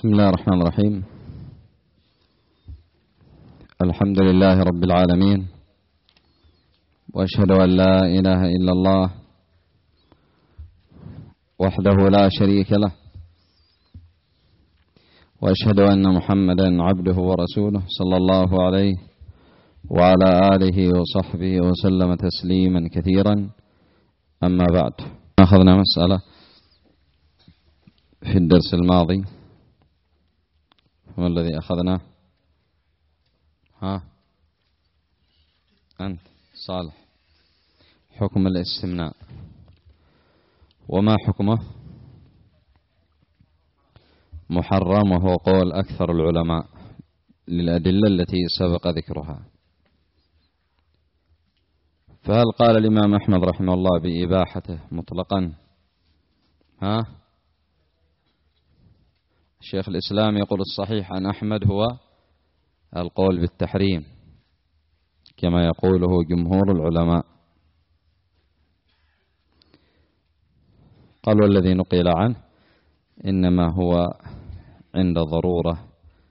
بسم الله الرحمن الرحيم. الحمد لله رب العالمين، وأشهد أن لا إله إلا الله وحده لا شريك له، وأشهد أن محمدا عبده ورسوله صلى الله عليه وعلى آله وصحبه وسلم تسليما كثيرا. أما بعد، أخذنا مسألة في الدرس الماضي، هو الذي أخذناه. أنت صالح، حكم الاستمناء. وما حكمه؟ محرم، وهو قول أكثر العلماء للأدلة التي سبق ذكرها. فهل قال الإمام أحمد رحمه الله بإباحته مطلقا؟ شيخ الإسلام يقول الصحيح عن أحمد هو القول بالتحريم كما يقوله جمهور العلماء. قال والذي نقل عنه إنما هو عند ضرورة.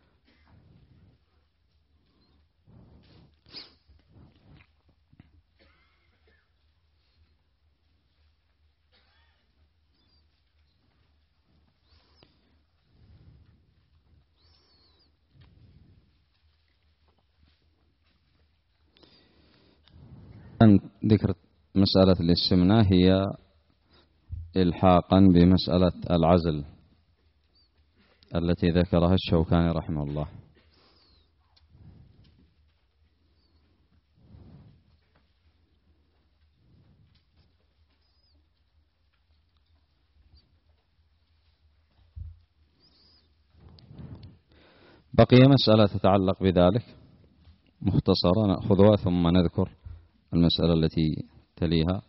ذكر مسألة الاستمناء هي إلحاقا بمسألة العزل التي ذكرها الشوكاني رحمه الله. بقي مسألة تتعلق بذلك مختصرة نأخذها ثم نذكر المسألة التي تليها،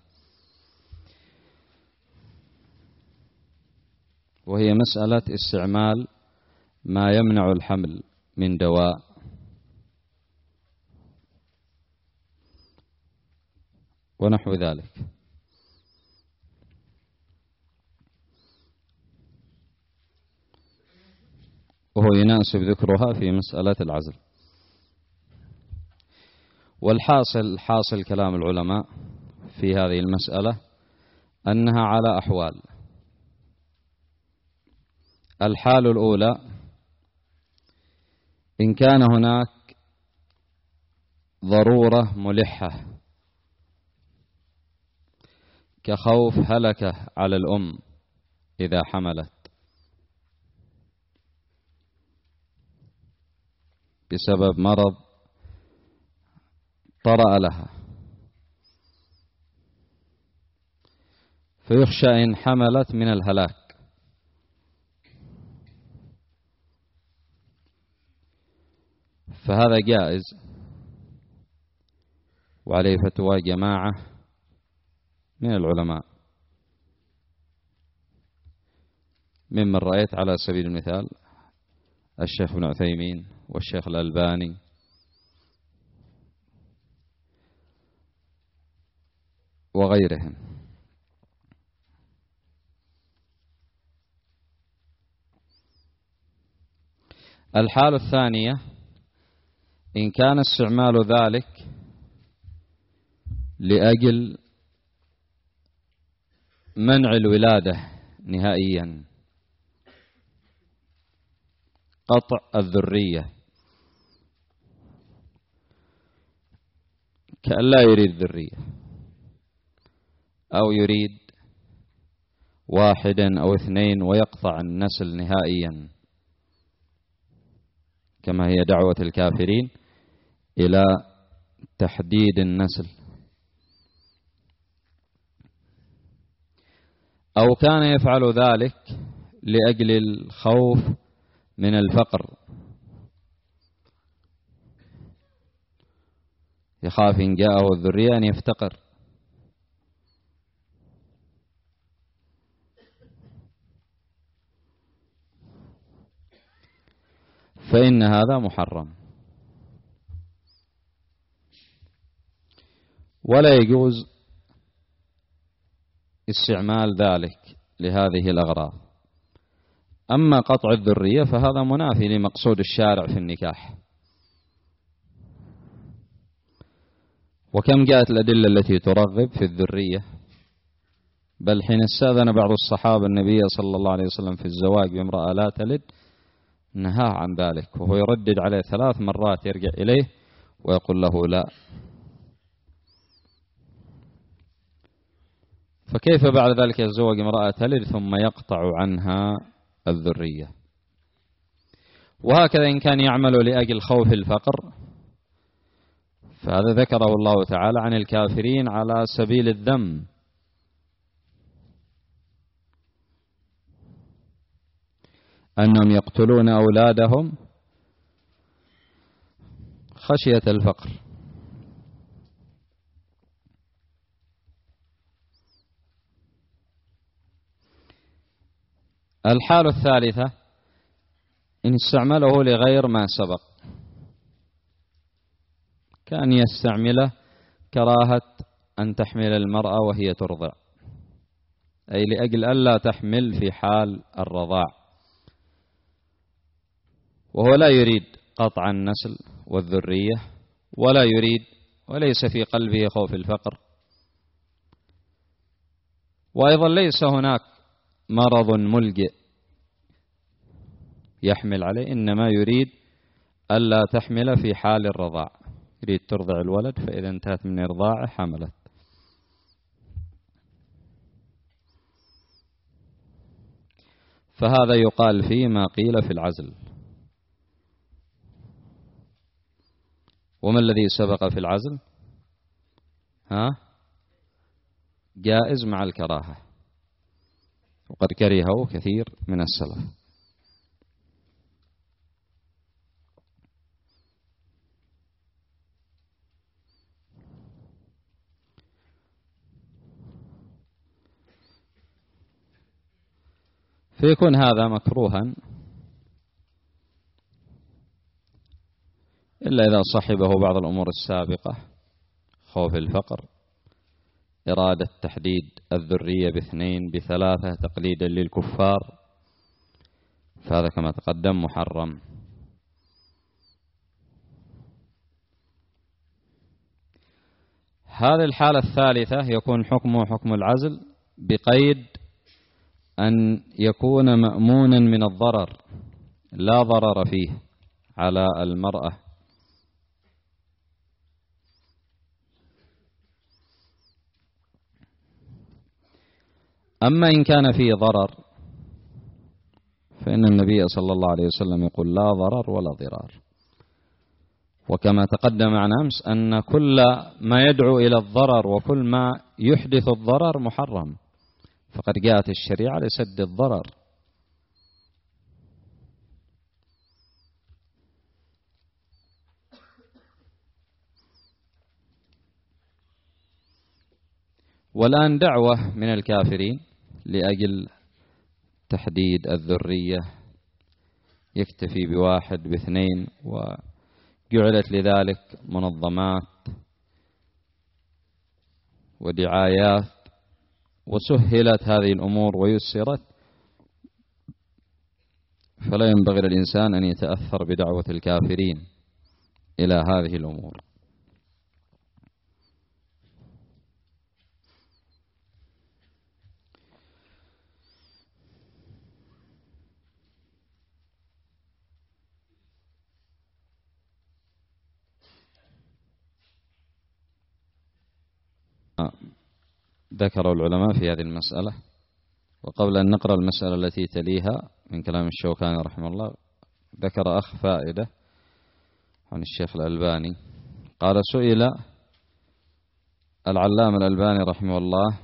وهي مسألة استعمال ما يمنع الحمل من دواء ونحو ذلك. وهو يناسب ذكرها في مسألة العزل. والحاصل كلام العلماء في هذه المسألة أنها على أحوال. الحال الأولى إن كان هناك ضرورة ملحة كخوف هلكة على الأم إذا حملت بسبب مرض طرأ لها، فيخشى إن حملت من الهلاك، فهذا جائز، وعليه فتوى جماعة من العلماء ممن رأيت على سبيل المثال الشيخ ابن عثيمين والشيخ الألباني وغيرهم. الحالة الثانية إن كان استعمال ذلك لأجل منع الولادة نهائيا، قطع الذرية، كأن لا يريد ذرية أو يريد واحدا أو اثنين ويقطع النسل نهائيا، كما هي دعوة الكافرين إلى تحديد النسل. أو كان يفعل ذلك لأجل الخوف من الفقر، يخاف إن جاءه الذرية أن يفتقر، فإن هذا محرم، ولا يجوز استعمال ذلك لهذه الأغراض. أما قطع الذرية فهذا منافي لمقصود الشارع في النكاح. وكم جاءت الأدلة التي ترغب في الذرية، بل حين استأذن بعض الصحابة النبي صلى الله عليه وسلم في الزواج بامرأة لا تلد نهاه عن ذلك، وهو يردد عليه 3 مرات، يرجع إليه ويقول له لا. فكيف بعد ذلك يتزوج امرأة تلد ثم يقطع عنها الذرية؟ وهكذا إن كان يعمل لأجل خوف الفقر فهذا ذكره الله تعالى عن الكافرين على سبيل الذم، أنهم يقتلون أولادهم خشية الفقر. الحالة الثالثة إن استعمله لغير ما سبق، كان يستعمله كراهة أن تحمل المرأة وهي ترضع، أي لأجل ألا تحمل في حال الرضاع، وهو لا يريد قطع النسل والذرية، ولا يريد وليس في قلبه خوف الفقر، وأيضا ليس هناك مرض ملجئ يحمل عليه، إنما يريد ألا تحمل في حال الرضاع، يريد ترضع الولد، فإذا انتهت من إرضاعه حملت. فهذا يقال فيه ما قيل في العزل. وما الذي سبق في العزل؟ جائز مع الكراهة، وقد كرهه كثير من السلف. فيكون هذا مكروها إلا إذا صحبه بعض الأمور السابقة، خوف الفقر، إرادة تحديد الذرية ب2 ب3 تقليدا للكفار، فهذا كما تقدم محرم. هذه الحالة الثالثة يكون حكمه حكم العزل بقيد أن يكون مأمونا من الضرر، لا ضرر فيه على المرأة. أما إن كان فيه ضرر فإن النبي صلى الله عليه وسلم يقول لا ضرر ولا ضرار. وكما تقدم معنا أمس أن كل ما يدعو إلى الضرر وكل ما يحدث الضرر محرم، فقد جاءت الشريعة لسد الضرر. والآن دعوة من الكافرين لأجل تحديد الذرية، يكتفي ب1 ب2، وجعلت لذلك منظمات ودعايات، وسهلت هذه الأمور ويسرت، فلا ينبغي للإنسان أن يتأثر بدعوة الكافرين إلى هذه الأمور. ذكر العلماء في هذه المسألة. وقبل أن نقرأ المسألة التي تليها من كلام الشوكاني رحمه الله، ذكر أخ فائدة عن الشيخ الألباني. قال: سئل العلامة الألباني رحمه الله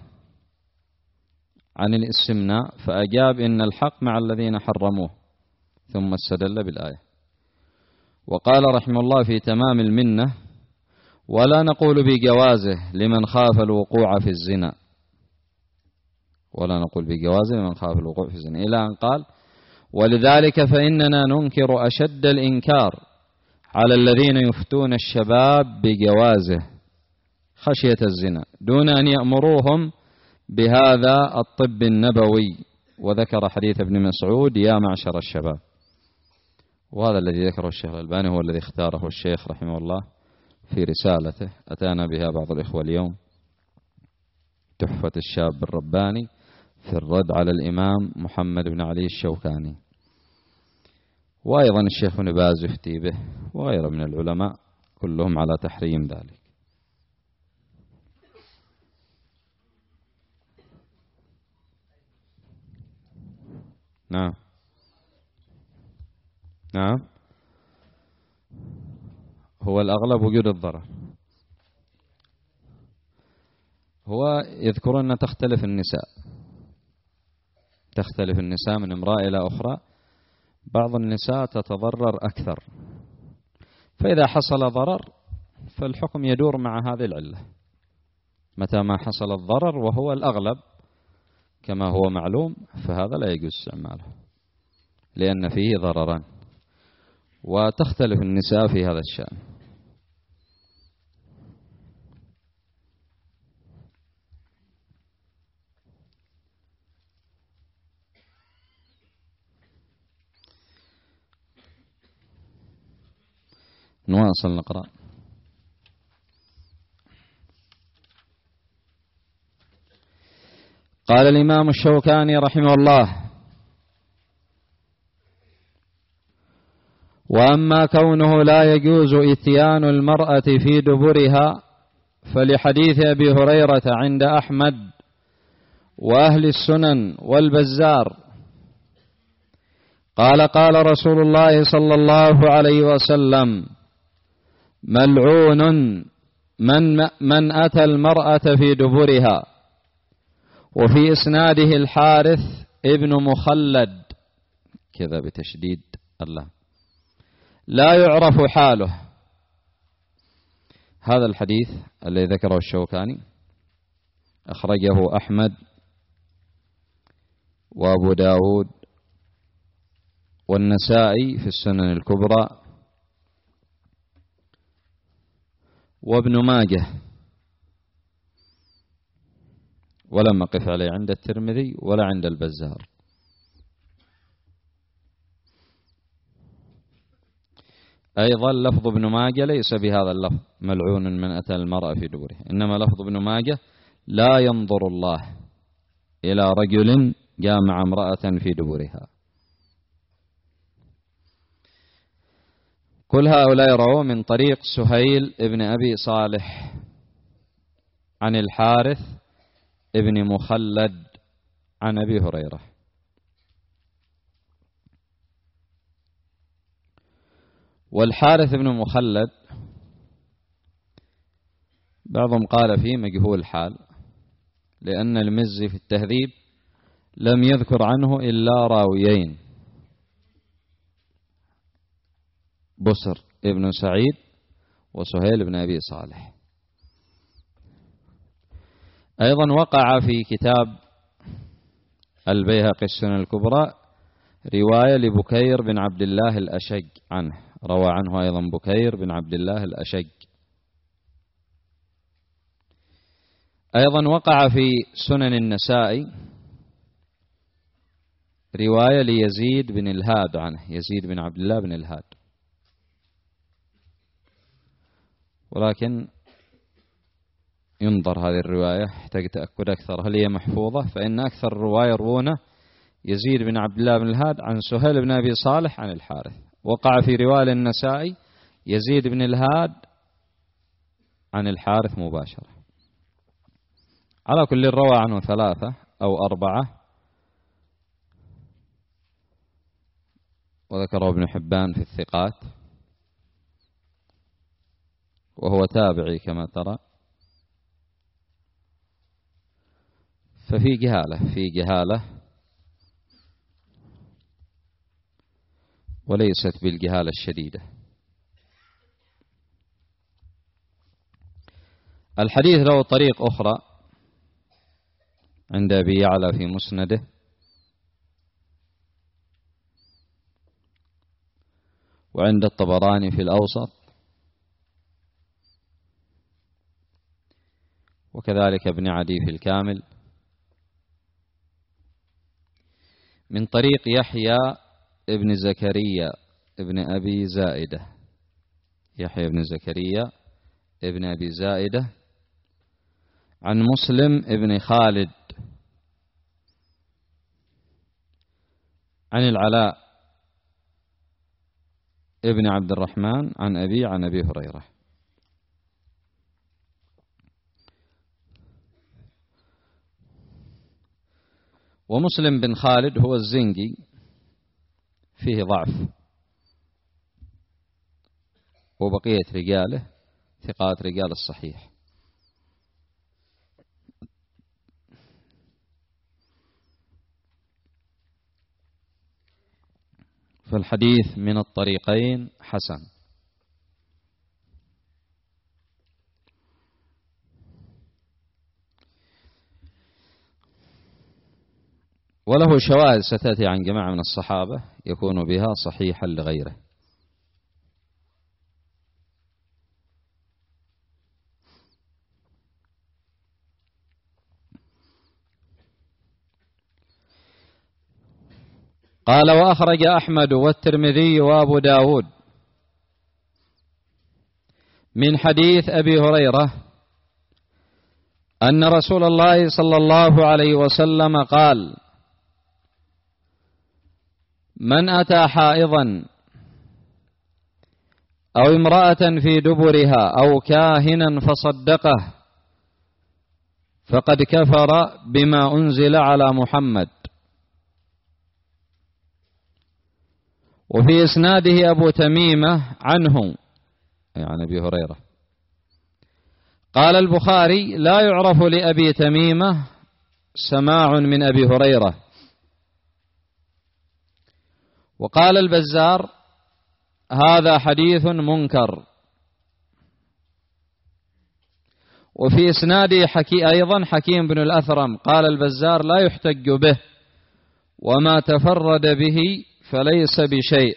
عن الاستمناء فأجاب: إن الحق مع الذين حرموه، ثم استدل بالآية. وقال رحمه الله في تمام المنة: ولا نقول بجوازه لمن خاف الوقوع في الزنا، ولا نقول بجوازه لمن خاف الوقوع في الزنا، إلى أن قال: ولذلك فإننا ننكر أشد الإنكار على الذين يفتون الشباب بجوازه خشية الزنا دون أن يأمروهم بهذا الطب النبوي وذكر حديث ابن مسعود يا معشر الشباب، وهذا الذي ذكره الشيخ الألباني هو الذي اختاره الشيخ رحمه الله في رسالته أتانا بها بعض الإخوة اليوم، تحفة الشاب الرباني في الرد على الإمام محمد بن علي الشوكاني. وأيضا الشيخ ابن باز يفتي به وغيره من العلماء كلهم على تحريم ذلك. نعم نعم، هو الأغلب وجود الضرر. هو يذكر أن تختلف النساء من امرأة إلى أخرى، بعض النساء تتضرر أكثر، فإذا حصل ضرر فالحكم يدور مع هذه العلة. متى ما حصل الضرر وهو الأغلب كما هو معلوم فهذا لا يجوز استعماله لأن فيه ضررا، وتختلف النساء في هذا الشأن. نواصل نقرأ. قال الإمام الشوكاني رحمه الله: وأما كونه لا يجوز إتيان المرأة في دبرها فلحديث أبي هريرة عند أحمد وأهل السنن والبزار قال قال رسول الله صلى الله عليه وسلم: ملعون من أتى المرأة في دبرها. وفي إسناده الحارث ابن مخلد كذا بتشديد الله لا يعرف حاله. هذا الحديث الذي ذكره الشوكاني أخرجه أحمد وأبو داود والنسائي في السنن الكبرى وابن ماجه، ولم أقف عليه عند الترمذي ولا عند البزار. أيضا لفظ ابن ماجه ليس بهذا اللفظ ملعون من أتى المرأة في دبره، إنما لفظ ابن ماجه لا ينظر الله إلى رجل جامع امرأة في دبرها. كل هؤلاء رووا من طريق سهيل ابن أبي صالح عن الحارث ابن مخلد عن أبي هريرة. والحارث ابن مخلد بعضهم قال فيه مجهول حال، لأن المزي في التهذيب لم يذكر عنه إلا راويين: بسر ابن سعيد وسهيل بن أبي صالح. أيضا وقع في كتاب البيهقي السنن الكبرى رواية لبكير بن عبد الله الأشج عنه، روى عنه أيضا بكير بن عبد الله الأشج. أيضا وقع في سنن النسائي رواية ليزيد بن الهاد عنه، يزيد بن عبد الله بن الهاد، ولكن ينظر هذه الرواية يحتاج تأكد أكثر هل هي محفوظة، فإن أكثر الرواية يروونه يزيد بن عبد الله بن الهاد عن سهيل بن أبي صالح عن الحارث. وقع في رواية النسائي يزيد بن الهاد عن الحارث مباشرة. على كل روى عنه 3 أو 4، وذكره ابن حبان في الثقات، وهو تابعي كما ترى. ففي جهالة وليست بالجهالة الشديدة. الحديث له طريق أخرى عند أبي يعلى في مسنده، وعند الطبراني في الأوسط، وكذلك ابن عدي في الكامل، من طريق يحيى ابن زكريا ابن أبي زائدة، يحيى بن زكريا ابن أبي زائدة، عن مسلم ابن خالد عن العلاء ابن عبد الرحمن عن أبي هريرة. ومسلم بن خالد هو الزنجي، فيه ضعف، وبقية رجاله ثقات رجال الصحيح. فالحديث من الطريقين حسن. وله شواهد ستأتي عن جماعة من الصحابة يكون بها صحيحا لغيره. قال: وأخرج أحمد والترمذي وأبو داود من حديث أبي هريرة أن رسول الله صلى الله عليه وسلم قال: من أتى حائضا أو امرأة في دبرها أو كاهنا فصدقه فقد كفر بما أنزل على محمد. وفي إسناده أبو تميمة عنه، يعني أبي هريرة. قال البخاري: لا يعرف لأبي تميمة سماع من أبي هريرة. وقال البزار: هذا حديث منكر. وفي إسناده أيضا حكيم بن الأثرم. قال البزار: لا يحتج به، وما تفرد به فليس بشيء.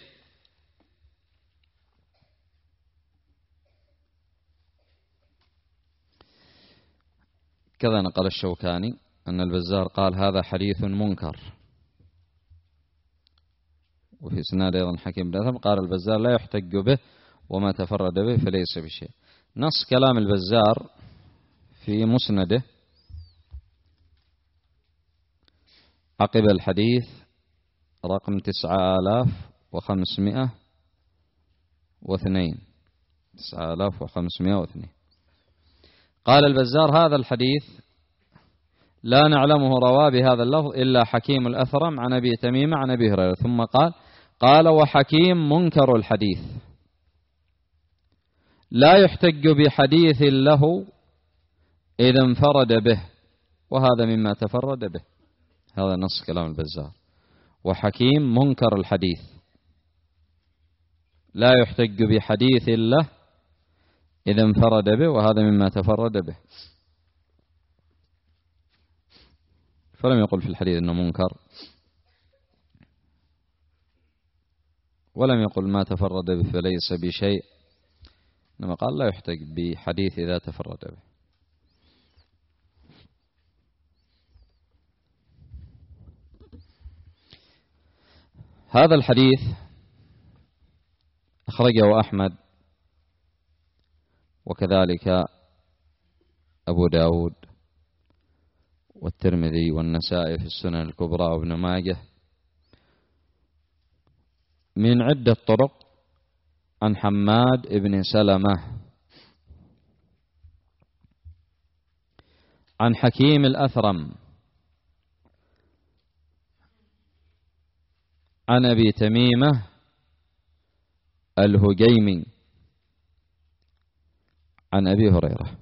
كذا نقل الشوكاني أن البزار قال: هذا حديث منكر. وفي إسناد أيضا حكيم بن الأثرم قال البزار: لا يحتج به، وما تفرد به فليس بشيء. نص كلام البزار في مسنده عقب الحديث رقم 9502. قال البزار: هذا الحديث لا نعلمه رواه بهذا اللفظ إلا حكيم الأثرم عن أبي تميمة عن أبي هريرة. ثم قال: وحكيم منكر الحديث، لا يحتج بحديث له إذا انفرد به، وهذا مما تفرد به. هذا نص كلام البزار: وحكيم منكر الحديث، لا يحتج بحديث له إذا انفرد به، وهذا مما تفرد به. فلم يقل في الحديث أنه منكر، ولم يقل ما تفرد به فليس بشيء، إنما قال: لا يحتج بحديث إذا تفرد به. هذا الحديث أخرجه أحمد وكذلك أبو داود والترمذي والنسائي في السنن الكبرى وابن ماجه من عدة طرق عن حماد بن سلمة عن حكيم الأثرم عن أبي تميمة الهجيمي عن أبي هريرة.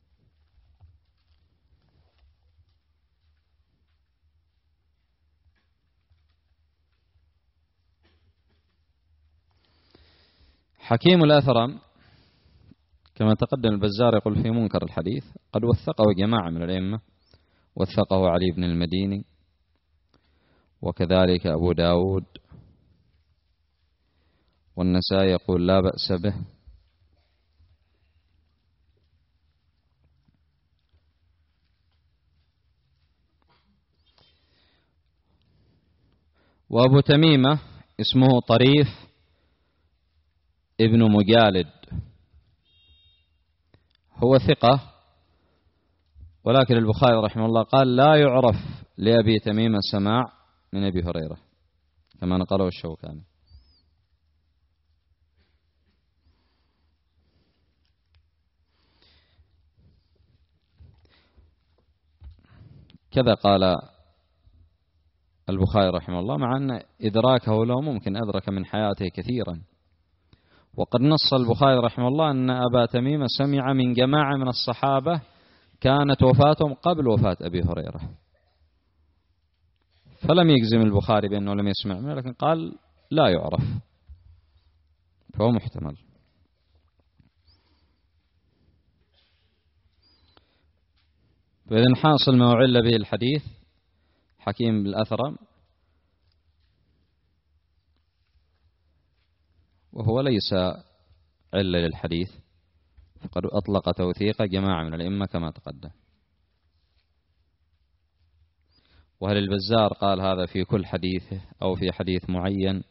حكيم الأثرم كما تقدم البزار يقول في منكر الحديث، قد وثقه جماعة من الأئمة، وثقه علي بن المديني وكذلك أبو داود، والنسائي يقول لا بأس به. وأبو تميمة اسمه طريف ابن مجالد، هو ثقة، ولكن البخاري رحمه الله قال لا يعرف لأبي تميمة سماع من أبي هريرة كما نقله الشوكاني. كذا قال البخاري رحمه الله، مع أن إدراكه له ممكن أدرك من حياته كثيرا، وقد نص البخاري رحمه الله أن أبا تميمة سمع من جماعة من الصحابة كانت وفاتهم قبل وفاة أبي هريرة، فلم يجزم البخاري بأنه لم يسمع منه، لكن قال لا يعرف، فهو محتمل. فإذن حاصل ما أعل به الحديث حكيم بالأثرم، وهو ليس علة للحديث، فقد أطلق توثيق جماعة من الأئمة كما تقدم. وهل البزار قال هذا في كل حديثه أو في حديث معين؟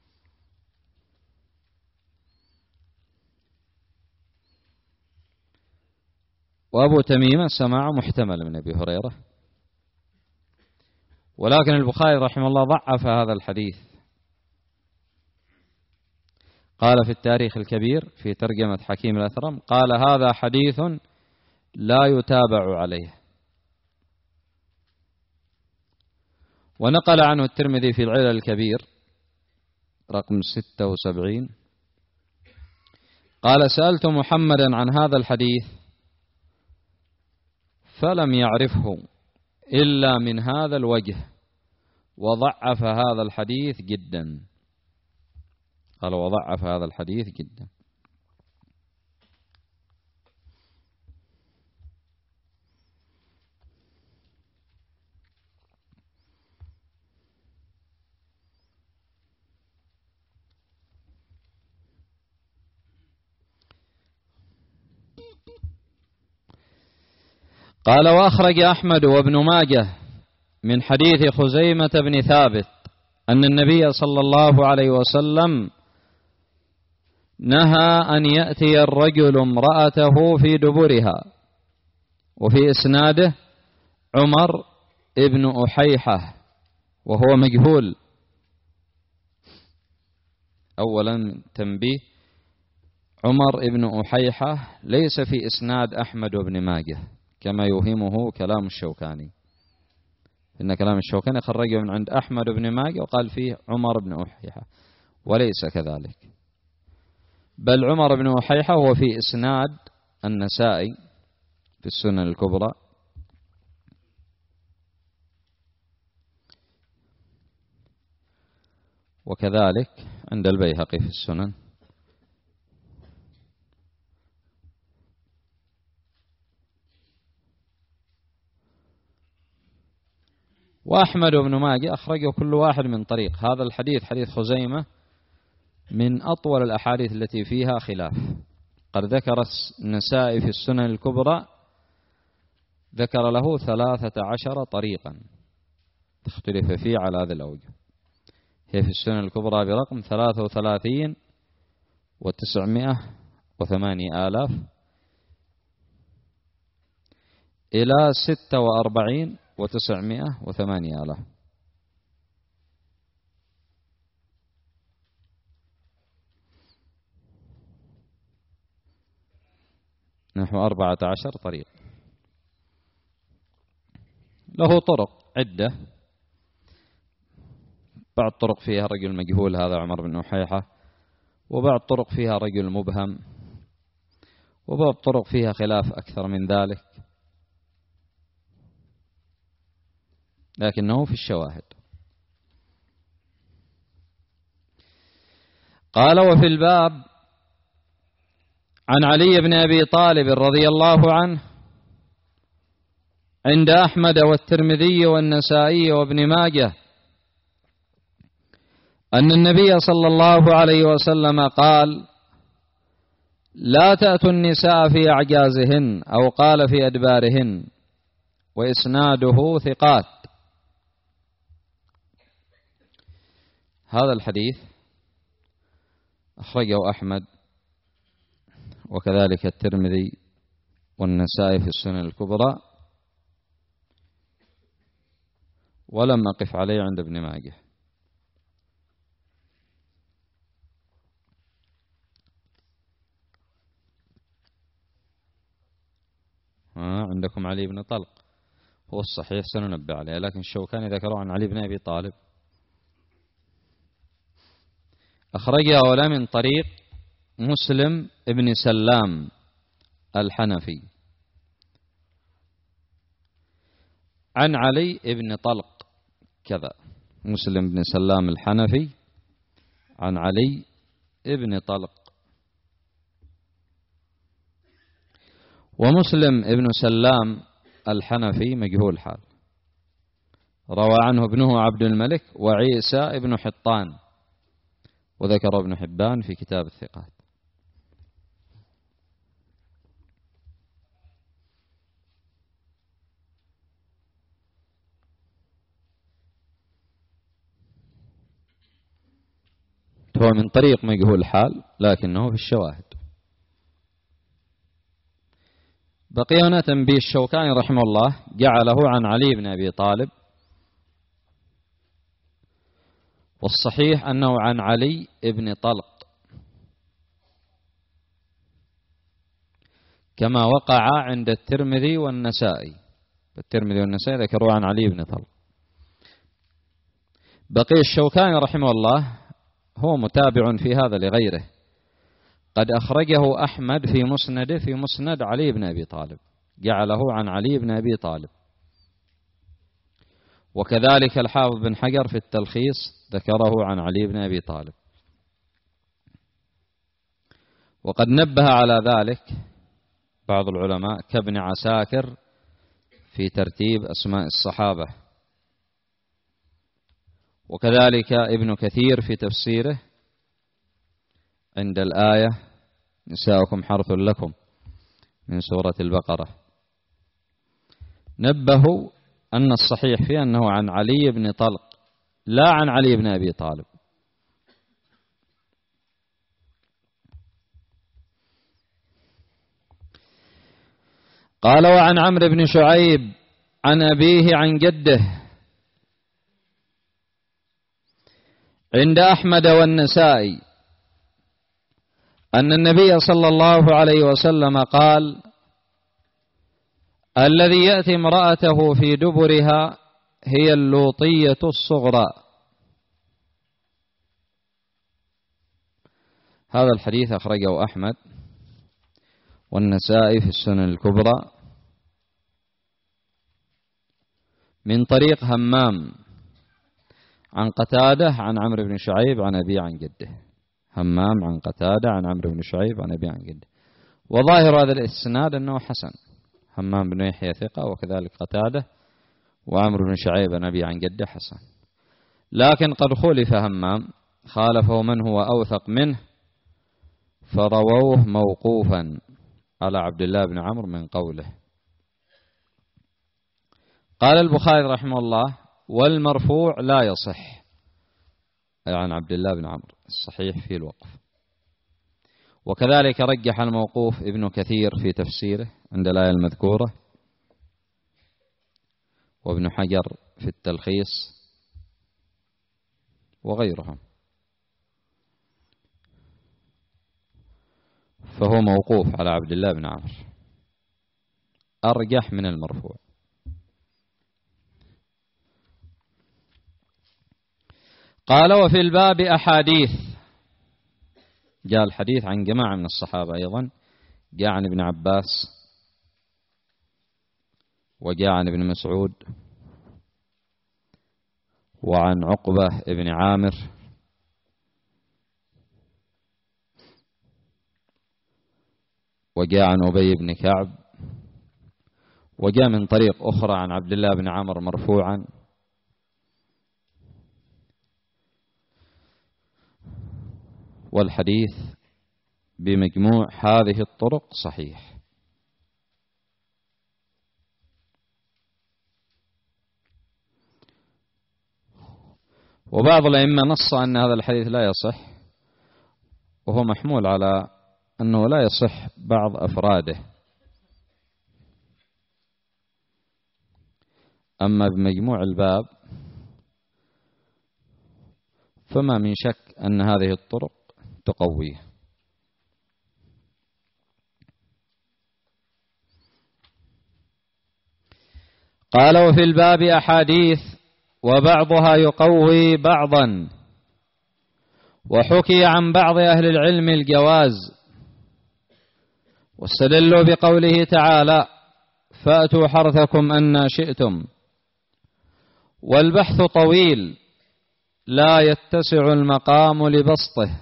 وأبو تميمة سماع محتمل من أبي هريرة، ولكن البخاري رحمه الله ضعف هذا الحديث. قال في التاريخ الكبير في ترجمة حكيم الأثرم، قال هذا حديث لا يتابع عليه. ونقل عنه الترمذي في العلل الكبير رقم 76، قال سألت محمدا عن هذا الحديث فلم يعرفه إلا من هذا الوجه وضعف هذا الحديث جدا. قال وضعف هذا الحديث جدا. قال وأخرج أحمد وابن ماجه من حديث خزيمة بن ثابت أن النبي صلى الله عليه وسلم نهى أن يأتي الرجل امرأته في دبرها، وفي إسناده عمر ابن أحيحة وهو مجهول. أولا تنبيه، عمر ابن أحيحة ليس في إسناد أحمد وابن ماجه كما يوهمه كلام الشوكاني، إن كلام الشوكاني خرجه من عند أحمد بن ماجه وقال فيه عمر بن أحيحة، وليس كذلك، بل عمر بن أحيحة هو في إسناد النسائي في السنن الكبرى، وكذلك عند البيهقي في السنن. وأحمد بن ماجه أخرجه كل واحد من طريق. هذا الحديث حديث خزيمة من أطول الأحاديث التي فيها خلاف. قد ذكر النسائي في السنن الكبرى ذكر له 13 طريقا تختلف فيه على هذه الأوجه. هي في السنن الكبرى برقم 33 و908 آلاف إلى 46 و908 آلاف. نحو 14 طريق. له طرق عدة، بعض طرق فيها رجل مجهول هذا عمر بن أحيحة، وبعض طرق فيها رجل مبهم، وبعض طرق فيها خلاف أكثر من ذلك، لكنه في الشواهد. قال وفي الباب عن علي بن أبي طالب رضي الله عنه عند أحمد والترمذي والنسائي وابن ماجه أن النبي صلى الله عليه وسلم قال لا تأتوا النساء في أعجازهن، أو قال في أدبارهن، وإسناده ثقات. هذا الحديث أخرجه أحمد وكذلك الترمذي والنسائي في السنن الكبرى، ولم أقف عليه عند ابن ماجه. عندكم علي بن طلق، هو الصحيح سننبه عليه، لكن الشوكاني ذكره عن علي بن أبي طالب. أخرجه أولا من طريق مسلم ابن سلام الحنفي عن علي بن طلق كذا، مسلم بن سلام الحنفي عن علي بن طلق. ومسلم ابن سلام الحنفي مجهول حال، روى عنه ابنه عبد الملك وعيسى ابن حطان، وذكر ابن حبان في كتاب الثقات. هو من طريق مجهول الحال لكنه في الشواهد. بقي هنا تنبيه الشوكاني رحمه الله جعله عن علي بن أبي طالب، والصحيح أنه عن علي بن طلق كما وقع عند الترمذي والنسائي. الترمذي والنسائي ذكروا عن علي بن طلق. بقي الشوكاني رحمه الله هو متابع في هذا لغيره، قد أخرجه أحمد في مسنده في مسند علي بن أبي طالب، جعله عن علي بن أبي طالب. وكذلك الحافظ بن حجر في التلخيص ذكره عن علي بن أبي طالب. وقد نبه على ذلك بعض العلماء كابن عساكر في ترتيب أسماء الصحابة، وكذلك ابن كثير في تفسيره عند الآية نساؤكم حرث لكم من سورة البقرة، نبهوا أن الصحيح فيه أنه عن علي بن طلق لا عن علي بن أبي طالب. قال وعن عمرو بن شعيب عن أبيه عن جده عند أحمد والنسائي أن النبي صلى الله عليه وسلم قال: الذي يأتي امرأته في دبرها هي اللوطية الصغرى. هذا الحديث أخرجه أحمد والنسائي في السنن الكبرى من طريق همام عن قتادة عن عمرو بن شعيب عن أبي عن جده. همام عن قتادة عن عمرو بن شعيب عن أبي عن جده. وظاهر هذا الإسناد أنه حسن، همام بن يحيى ثقة وكذلك قتادة، وعمرو بن شعيب عن أبي عن جده حسن. لكن قد خولف همام، خالفه من هو أوثق منه فرووه موقوفا على عبد الله بن عمرو من قوله. قال البخاري رحمه الله: والمرفوع لا يصح، أي عن عبد الله بن عمرو، الصحيح في الوقف. وكذلك رجح الموقوف ابن كثير في تفسيره عند الآية المذكورة، وابن حجر في التلخيص وغيرهم، فهو موقوف على عبد الله بن عمرو أرجح من المرفوع. قال: وفي الباب أحاديث. جاء الحديث عن جماعة من الصحابة أيضا، جاء عن ابن عباس وجاء عن ابن مسعود وعن عقبة ابن عامر وجاء عن أبي بن كعب، وجاء من طريق أخرى عن عبد الله بن عمرو مرفوعا. والحديث بمجموع هذه الطرق صحيح. وبعض الأئمة نص أن هذا الحديث لا يصح، وهو محمول على أنه لا يصح بعض أفراده. أما بمجموع الباب فما من شك أن هذه الطرق تقويه. قال: وفي الباب أحاديث وبعضها يقوي بعضا، وحكي عن بعض أهل العلم الجواز، واستدلوا بقوله تعالى: فأتوا حرثكم أن شئتم. والبحث طويل لا يتسع المقام لبسطه.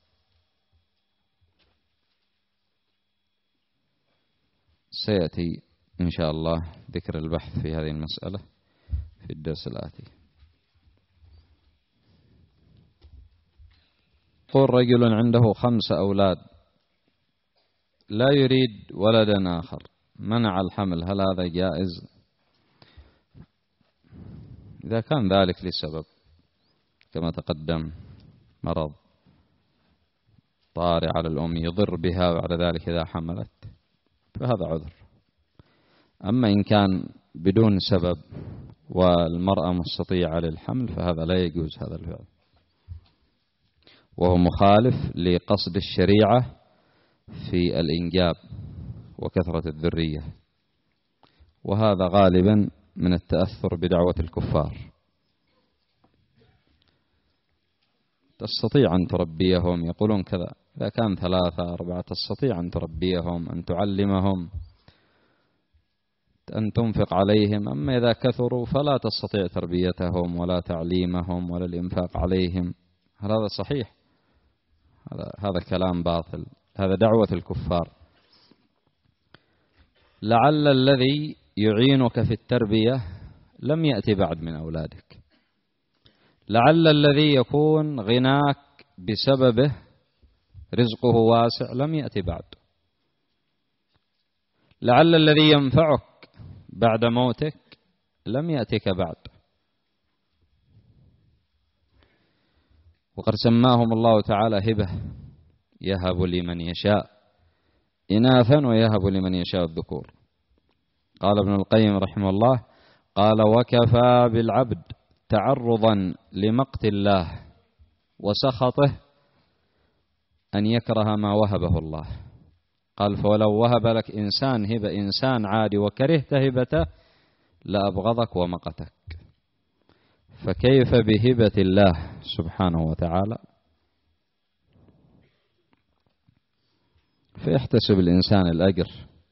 سيأتي إن شاء الله ذكر البحث في هذه المسألة في الدرس الآتي. يقول: رجل عنده 5 أولاد لا يريد ولدا آخر، منع الحمل، هل هذا جائز؟ إذا كان ذلك لسبب كما تقدم، مرض طارئ على الأم يضر بها وبعد ذلك إذا حملت، فهذا عذر. أما إن كان بدون سبب والمرأة مستطيعة للحمل فهذا لا يجوز هذا الفعل، وهو مخالف لقصد الشريعة في الإنجاب وكثرة الذرية، وهذا غالبا من التأثر بدعوة الكفار. تستطيع أن تربيهم، يقولون كذا، إذا كان 3 4 تستطيع أن تربيهم، أن تعلمهم، أن تنفق عليهم. أما إذا كثروا فلا تستطيع تربيتهم ولا تعليمهم ولا الإنفاق عليهم. هذا صحيح؟ هذا كلام باطل، هذا دعوة الكفار. لعل الذي يعينك في التربية لم يأتي بعد من أولادك، لعل الذي يكون غناك بسببه رزقه واسع لم يأتي بعد، لعل الذي ينفعك بعد موتك لم يأتك بعد. وقد سماهم الله تعالى هبة، يهب لمن يشاء إناثا ويهب لمن يشاء الذكور. قال ابن القيم رحمه الله: قال: وكفى بالعبد تعرضا لمقت الله وسخطه أن يكره ما وهبه الله. قال: فولو وهب لك إنسان هبة إنسان عادي وكرهت هبته لأبغضك ومقتك، فكيف بهبة الله سبحانه وتعالى؟ فيحتسب الإنسان الأجر.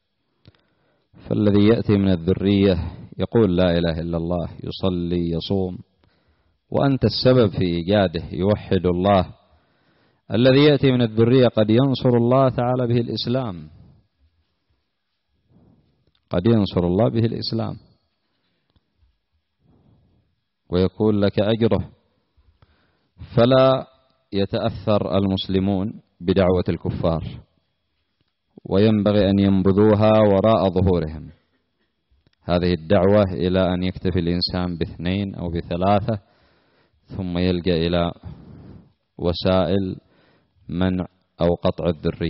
فالذي يأتي من الذرية يقول لا إله إلا الله، يصلي يصوم، وأنت السبب في إيجاده، يوحد الله. الذي يأتي من الذرية قد ينصر الله تعالى به الإسلام، قد ينصر الله به الإسلام ويكون لك أجره. فلا يتأثر المسلمون بدعوة الكفار، وينبغي أن ينبذوها وراء ظهورهم، هذه الدعوة، إلى أن يكتفي الإنسان ب2 أو ب3 ثم يلجأ إلى وسائل منع أو قطع الذرية.